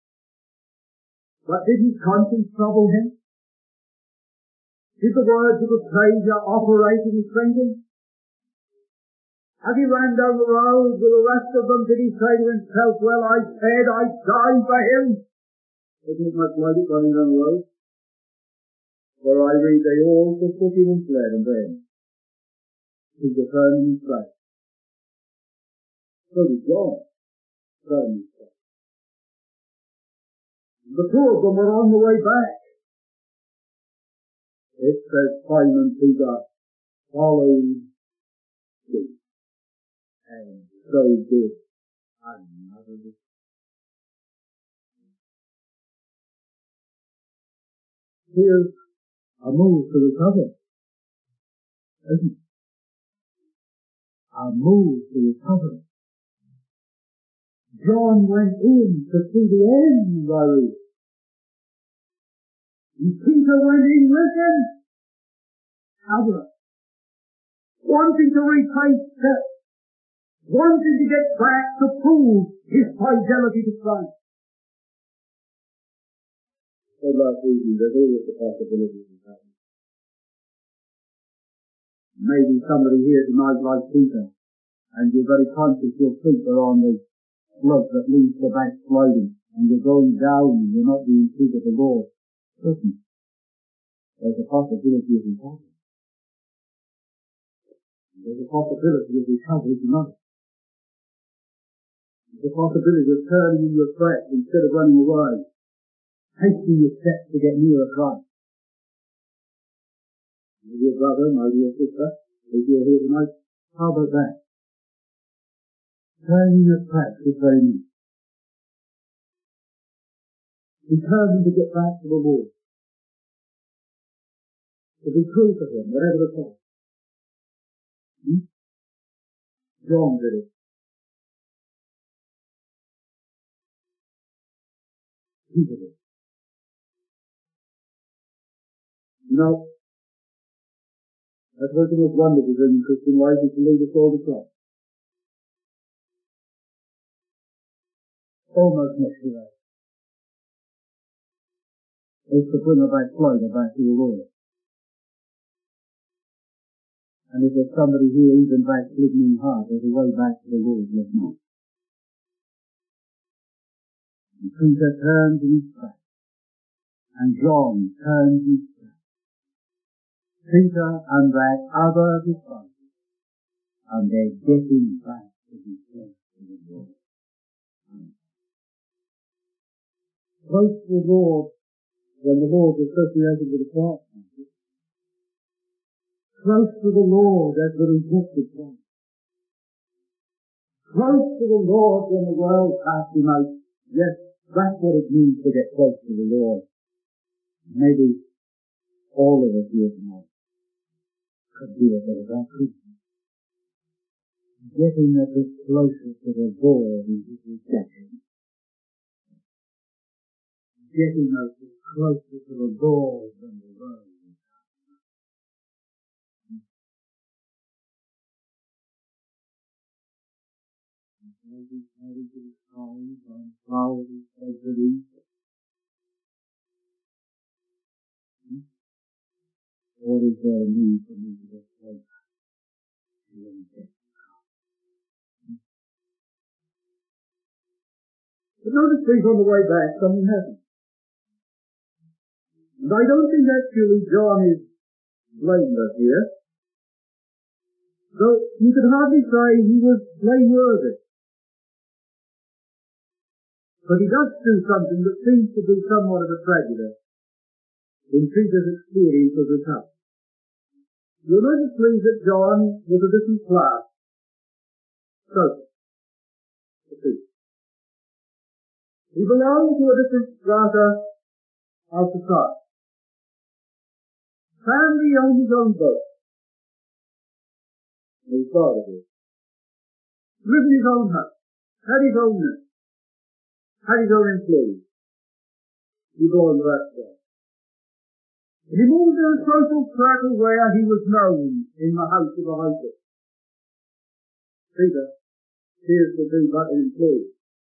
But did his conscience trouble him? Did the words of the Saviour operate in his thinking? As he ran down the road with the rest of them, did he say to himself, well, I said I'd die for him? Isn't it much like it running down the road? For I read they all forsook him and fled, and then he returned in his place. So did John turn his place. The two of them were on the way back. It says Simon Peter followed him, and so did another disciple. Here's a move to recover, isn't it? A move to recover. John went in to see the end, I read. And Peter went in with him. Other. Wanting to retrace steps. Wanting to get back to prove his fidelity to Christ. So last evening, there's always the possibility of happening. Maybe somebody here tonight like Peter and you're very conscious your feet are on the slope that leads to backsliding, and you're going down and you're not being true to the Lord. Listen, there's a possibility of recovery. There's a possibility of recovery tonight. There's a possibility of turning in your tracks instead of running away, hastening your steps to get nearer Christ. My dear brother, my dear sister, if you're here tonight, how about that? Turning your tracks this very minute. Determined to get back to the Lord. To be true to Him, whatever the cost. Hmm? John did it. Peter did it. You know, that's one of the most wonderful things in Christian life is to lead us all to Christ. Almost next to that. It's to bring a backslider back to the Lord. And if there's somebody here even backslidden in heart, there's a way back to the Lord, let not. And Peter turns in his track. And John turns his track. Peter and that other disciple. And they're getting back to the place of the Lord. Close to the Lord when the Lord was associated with the cross. Close to the Lord as the rejected one. Close to the Lord when the world cast him out. Yes, that's what it means to get close to the Lord. Maybe all of us here tonight could do a bit of that, couldn't we? Getting a bit closer to the Lord in his rejection. Getting a bit closer to the Lord than the world. Maybe carried to the skies on cloudy treasuries. Or is there a need for me to get closer to the rejected? But notice please on the way back something happened. And I don't think actually John is blameless here. Though you could hardly say he was blameworthy. But he does do something that seems to be somewhat of a tragedy in Peter's experience of the cup. You'll notice please that John was a different class. So, he belonged to a different strata of society. Family owned his own boat. His father did. Lived in his own house. Had his own nurse. Had his own employees. He belonged to that class. And he moved in a social circle where he was known in the house of a high priest. Peter appears to be but an employee.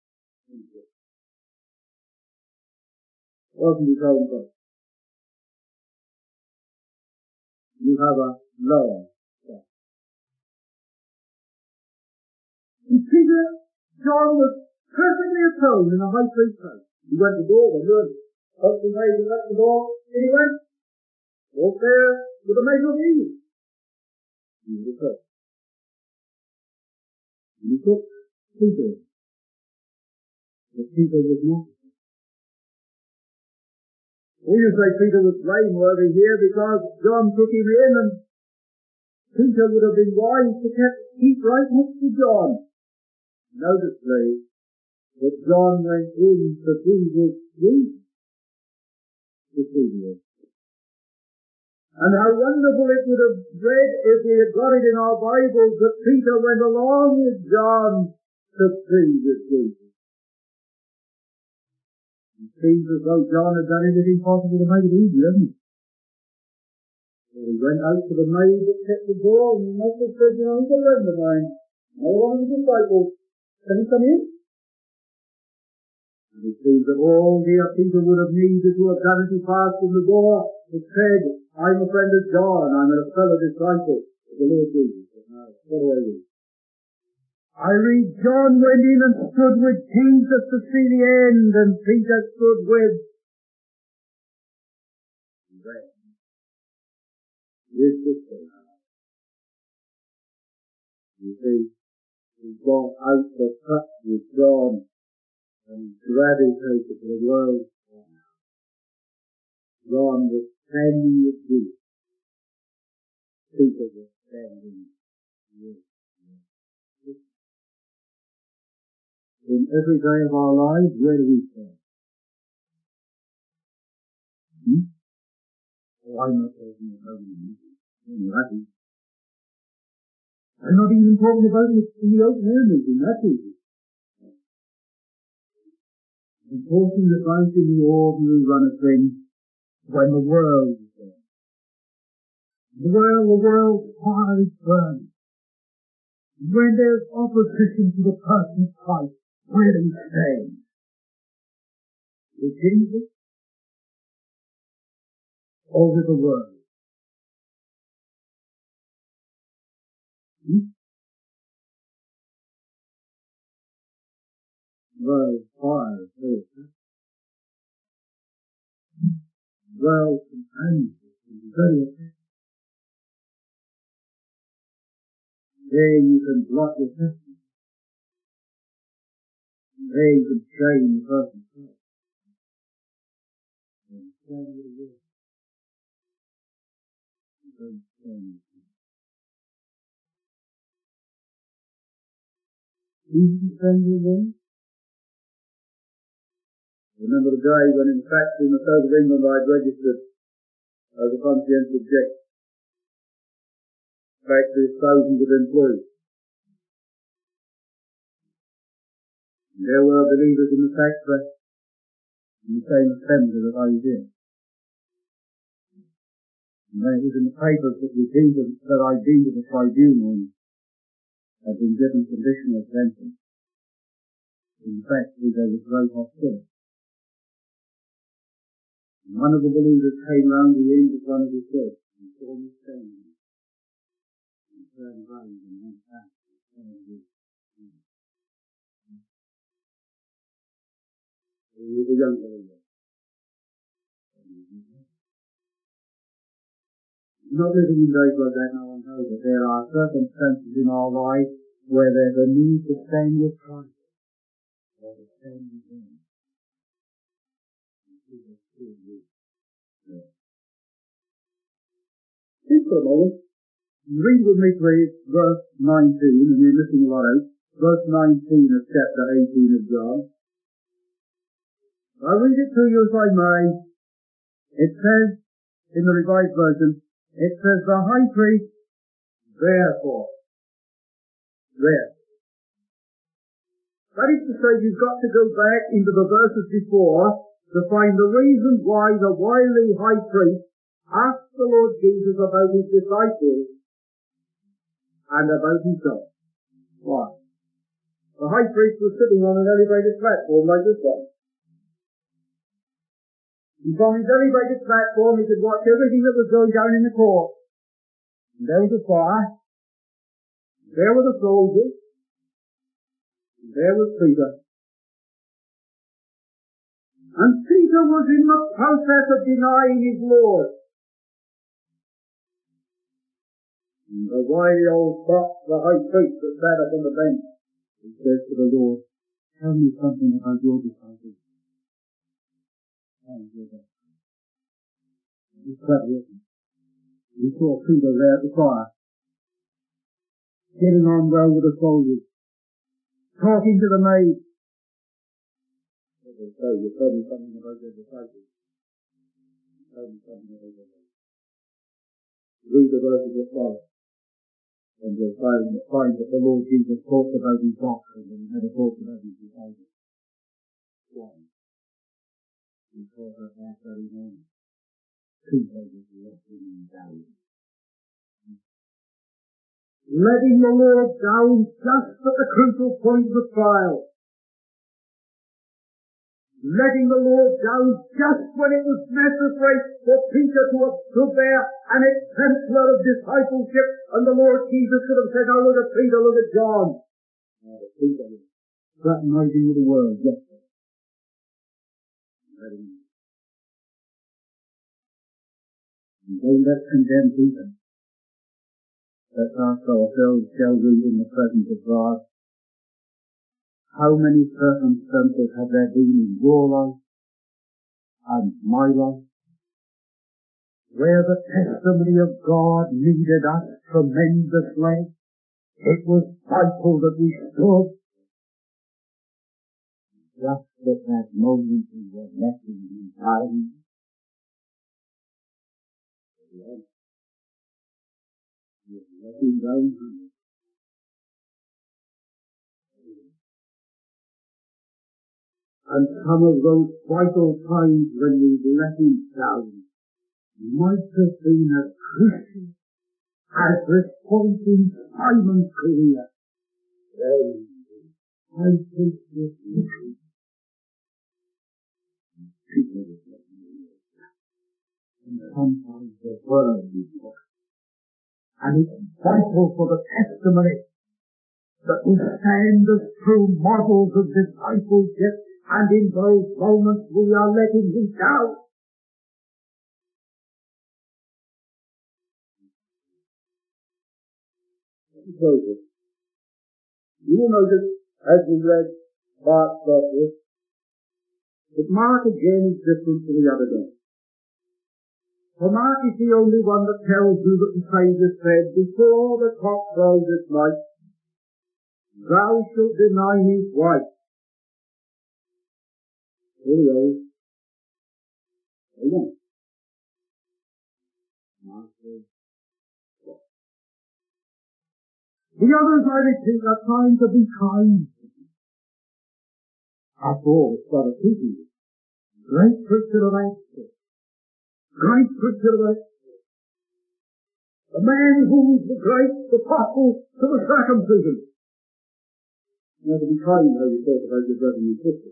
Wasn't his own boat. You have a lower class. And Peter, John was perfectly at home in a high priest's house. He went to the door, the Lord opened the maid and left the door, and he went. Walked there with a measure of ease. He was at home. And he took Peter. But Peter was not. Well, you say Peter was blameworthy here because John took him in, and Peter would have been wise to keep right next to John. Notice, please, that John went in to be with Jesus. To see him. And how wonderful it would have read if we had got it in our Bibles that Peter went along with John to see with Jesus. It seems as though John had done everything possible to make it easy, doesn't he? Well, he went out to the maid that kept the door, and he must have said, you know, he's a friend of mine. Another one of the disciples. Can he come in? And it seems that all dear Peter would have needed to have done as he passed in the door, had said, I'm a friend of John, I'm a fellow disciple of the Lord Jesus. And now, what do I do? I read John went in and stood with Jesus to see the end, and Peter stood with them. With the Savior. You see, he's gone out of touch with John and gravitated to the world. John was standing with Jesus. Peter was standing with Jesus. In every day of our lives, where do we stand? Hmm? Oh, I'm not talking about it. I'm happy. I'm not even talking about it in the open air meeting. That's easy. I'm talking about in the ordinary run of things when the world is there. The world, the world's fire is burning. When there's opposition to the person of Christ, where do we stand? With Jesus or with the world? Hmm? World fire is there. World companionship is very effective. There you can blot your testimony. There you can shame the person's heart. And stand with the world. And don't stand with the world. Easy to stand with the world? I remember the day when in fact in the south of England I'd registered as a conscientious objector. Factory of thousands of employees. And there were believers in the factory in the same assembly that I was in. And then it was in the papers that we deemed that I'd been to the tribunal and had been given conditional sentence. In fact, there was great hostility. And one of the believers came round the end of one of his beds and saw me standing and turned round and went back and turned with me. He was a young believer. Not living in days like that, no one knows that there are circumstances in our life where there's a need to stand with Christ or to stand with Him. Think for a moment. Read with me please verse nineteen, and you're missing a lot out. Verse nineteen of chapter eighteen of John. I'll read it to you if I may. It says, in the Revised Version, it says, the high priest, therefore, there. That is to say, you've got to go back into the verses before to find the reason why the wily high priest asked the Lord Jesus about his disciples and about himself. Why? The high priest was sitting on an elevated platform like this one. And from his elevated platform he could watch everything that was going down in the court. And there was a fire. There were the soldiers. And there was Peter. And Peter was in the process of denying his Lord. And the wily old fox, the high priest that sat up on the bench, he says to the Lord, tell me something about your disciples. And he He's clever, isn't he? He saw Peter there at the fire, getting on well with the soldiers, talking to the maid. What they say, you tell me something about your disciples. Tell me something about your disciples. Read the verses that follow, and you'll find, find that the Lord Jesus talked about his doctrine, and he never talked about his disciples. Why? Because of that very moment, Peter was left in doubt. Letting the Lord down just at the crucial point of the trial. Letting the Lord down just when it was necessary for Peter to have stood there, an exemplar of discipleship, and the Lord Jesus could have said, oh, look at Peter, look at John. Uh, the people fraternizing with the world, yes. And they that condemn people, that cast ourselves shall be in the presence of God. How many circumstances have there been in your life and my life, where the testimony of God needed us tremendously? It was vital that we stood. Just at that moment we were letting him down. Yes. We were letting down. And some of those vital times when we let him down might have been as crucial as this point in Simon's career. Then I think this mission and sometimes the word is for. And it's vital for the testimony that we stand as true models of discipleship, and in those moments we are letting him down. You will notice, as we read Mark's Gospel, that Mark again is different to the other day. For Mark is the only one that tells you that the Saviour said, before the cock crows at night, thou shalt deny me twice. Here he goes. Amen. Mark says, what? The others, I repeat, are trying to be kind. After all, it's got a teaching. Great Christian of access. Great Christian of access. A man who is the great apostle to the circumcision. You have to be kind how you talk about your brother and your sister.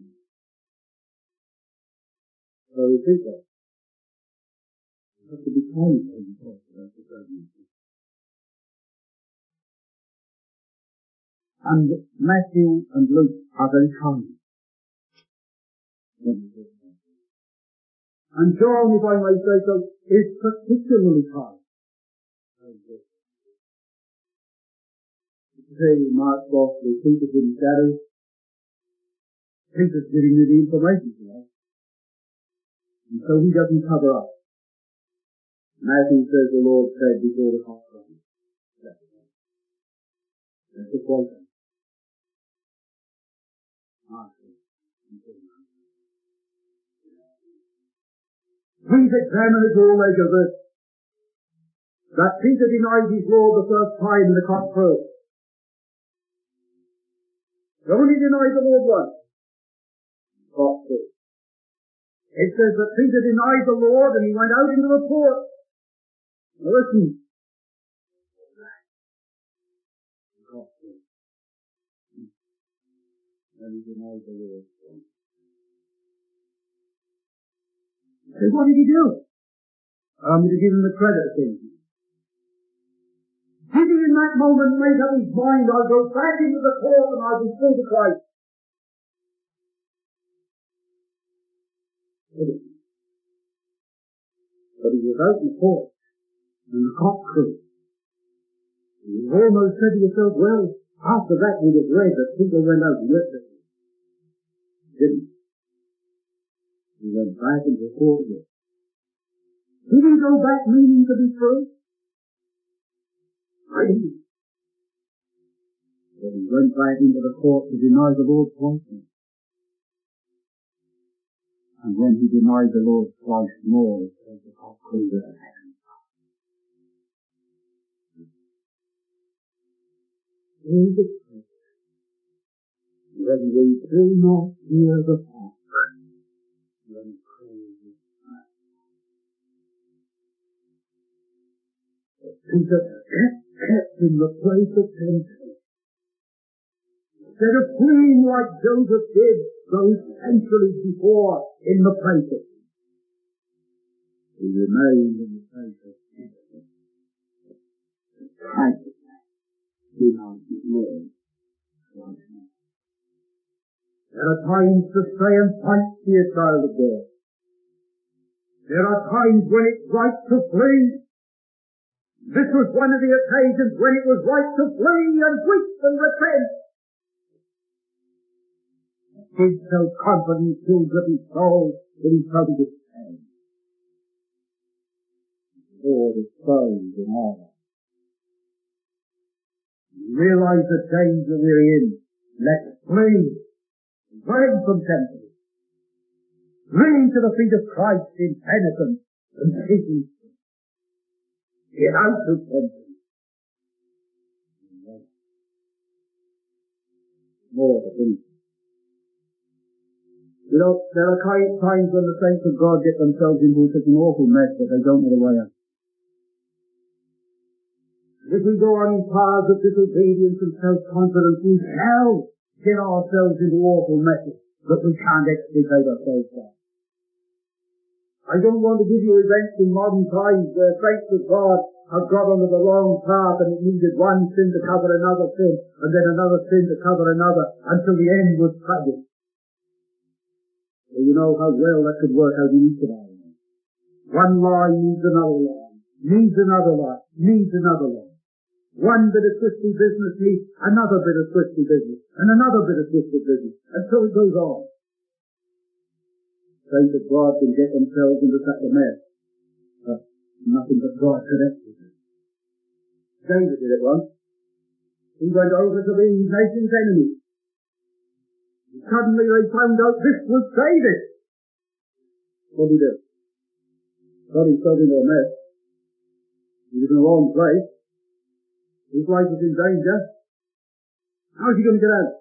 So you think that. You have to be kind how you talk about your brother and your sister. And Matthew and Luke are very kind. And John, if I may say so, is particularly kind. Today, Mark's Gospel, Peter's in shadow. Peter's giving you the information to us. And so he doesn't cover up. Matthew says the Lord said before the cock crows. That's the quote. Please examine it all like this. That Peter denied his Lord the first time in the cock crowed. He only denied the Lord once. Cock crowed. It says that Peter denied the Lord and he went out into the court. Now listen. Cock crowed. And he denied the Lord. So what did he do? I'm going to give him the credit of things. Did he in that moment make up his mind, I'll go back into the court and I'll be true to Christ? But he was out in the court, and the cock crowed. You almost said to yourself, well, after that we'd have read that Peter went out and left it. Didn't. He went back into the court again. Did he go back meaning to be true? I didn't. But he went back into the court to deny the Lord twice. And when he denied the Lord twice more, it says the cock crowed again. Here's the truth. When we do not hear the cock, then praise is not. Peter kept, kept in the place of temptation. Instead of fleeing like Joseph did those centuries before in the place of sin, he remained in the place of temptation. Practically, denied his Lord There are times to stay and fight to be a child of God. There are times when it's right to flee. This was one of the occasions when it was right to flee and weep and repent. His self-confidence filled with his soul that he felt his pain. Oh, the souls in all. Realize the danger we're in. Let's flee. Break from temptation. Flee to the feet of Christ in penitence and seeking. Get out of temptation. More to finish. You know, there are times when the saints of God get themselves into such an awful mess that they don't know the way out. If we go on in paths of disobedience and self-confidence, we shall get ourselves into awful messes that we can't extricate ourselves from. I don't want to give you events in modern times where saints of God have got onto the wrong path and it needed one sin to cover another sin and then another sin to cover another until the end was tragic. Well, you know how well that could work out in each of our lives. One lie needs another lie, needs another lie, needs another lie. One bit of twisty business needs another bit of twisty business, and another bit of twisty business, and so it goes on. Saints of God can get themselves into such a mess. Uh, nothing but God could extricate. David did it once. He went over to the nation's enemy. Suddenly they found out this was David. What did he do? Got himself into a mess. He was in the wrong place. His life was in danger. How's he going to get out?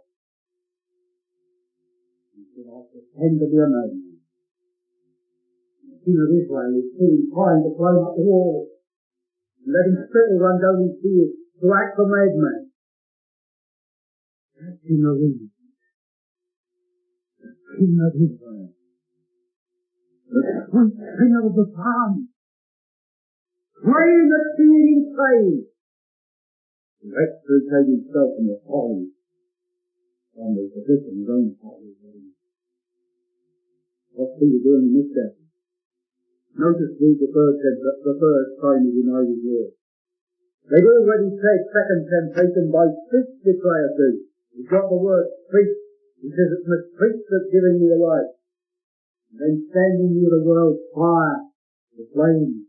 He said, I pretend to be a man. The king of Israel is still trying to climb up the wall. And let him spittle run down his beard to act the madman. The king of Israel. The king of Israel. The sweet singer of the psalm. Praying at seeing him saved. He extricate himself from the folly and the position of his own folly. What's Peter doing in this chapter? Notice Luke the first said that the first time he denied his Lord. They'd already said second temptation by speech declare to. He's got the word speech. He says it's my speech that's giving me a life. And then standing near the world's fire, the flames.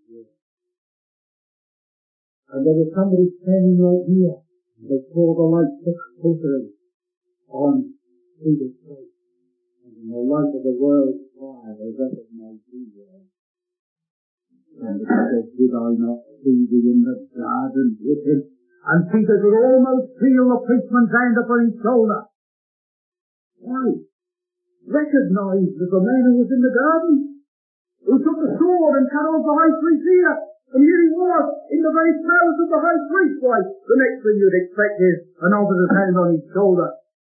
And there was somebody standing right here. They saw the light flickering on Peter's face. And in the light of the world's fire, they recognized Jesus. And it said, did I not see thee in the garden with him? And Peter could almost feel the policeman's hand upon his shoulder. Why? Recognized as the man who was in the garden, who took the sword and cut off the high priest's ear. And here he was, in the very presence of the high priest. Why, the next thing you'd expect is an officer's hand on his shoulder.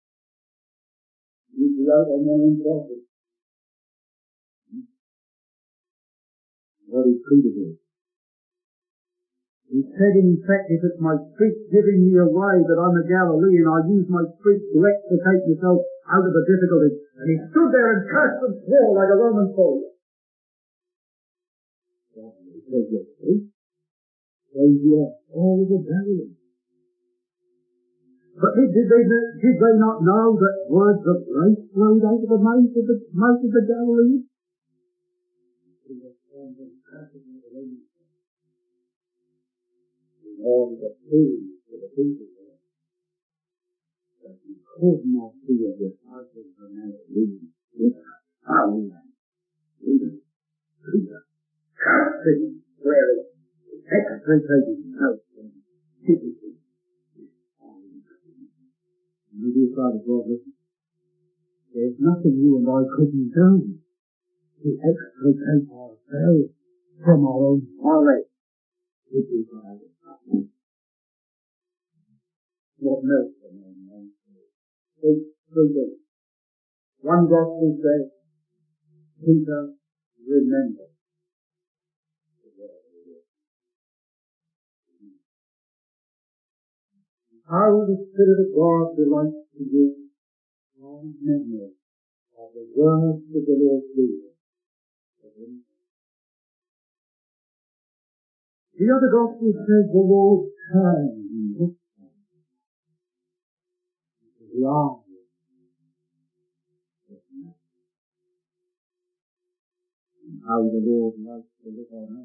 He'd be out on one of them crosses. What he treated him. He said, in fact, if it's my speech giving me away that I'm a Galilean, I use my speech to extricate myself out of the difficulty. And he stood there and cursed and swore like a Roman soldier. He said, yes, see? Praise you all the Galileans. But did, did, they, did they not know that words of grace flowed out of the mouth of the, mouth of the Galileans? All the things for the people there, that you could not be a disciple of the Nazarene without following them. Peter, Peter, cursing, swearing, extricating himself from typically his own. Maybe it's right as well, listen. There's nothing you and I couldn't do to extricate ourselves from our own folly. It is right. What else can I know? Think through this. One gospel says, Peter, remember. How the Spirit of God delights to give strong memory of the words of the Lord Jesus. The other gospel says the Lord turned and looked at him. The eyes of man. And how the Lord likes to look on us.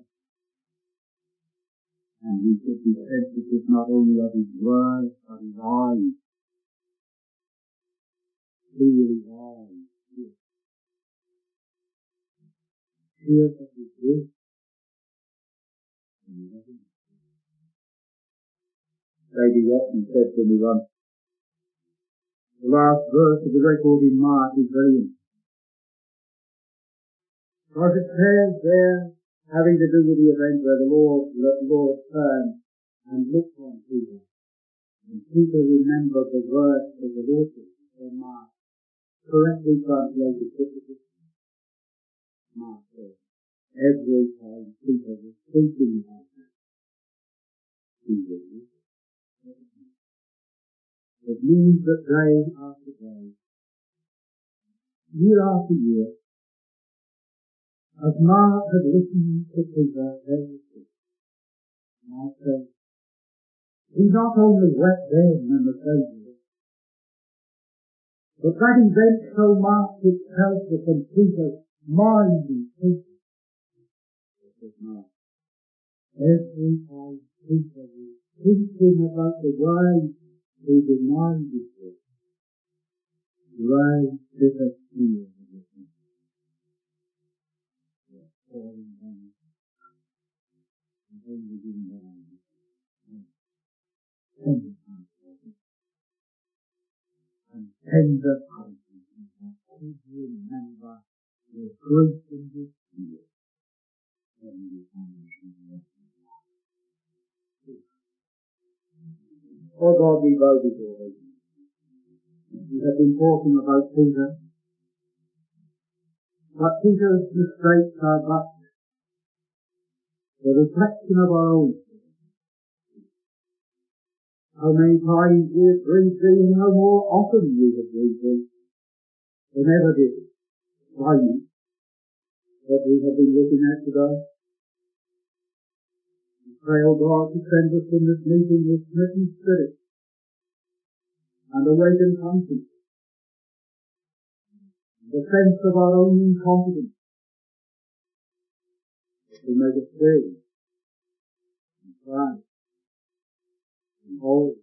And we should be sensitive not only of his words, but his eyes. Feel his eyes. Hear that he is. Lady Watson said to me once, the last verse of the record in Mark is very interesting. Because it says there, having to do with the event where the Lord, the Lord turned and looked on Peter. And Peter remembered the words of the Lord Jesus. And Mark correctly translated it. Mark says, every time Peter was thinking about that, he was with it. It means that day after day, year after year, as Mark had listened to Peter very quickly, Mark says, he not only wept then in the Saviour, but that event so marked itself within Peter's mind and thinking. Every time Peter was thinking about the way he reminded him, right bitter tears of his heart were falling down, and then we didn't know tender hearted and tender hearted, and could remember the grief and the tears when we found him. Oh God, we bow before thee. We have been talking about Peter, but Peter's mistakes are but the reflection of our own. How many times we have grieved thee, and how more often we have grieved thee than ever did Simon that we have been looking at today. We pray, O God, to send us from this meeting with smitten spirit and awaken conscience, the sense of our own incompetence, to make us free and cry and hold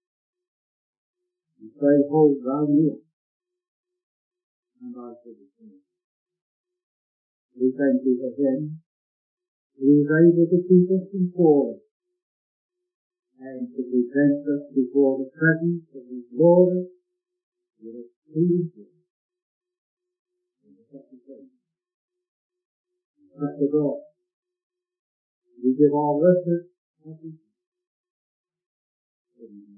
and say, hold thou near, and I shall be saved. We thank you for him who is able to keep us from falling and to present us before the presence of his glory with exceeding joy. And such a thing, such a God, we give our worship and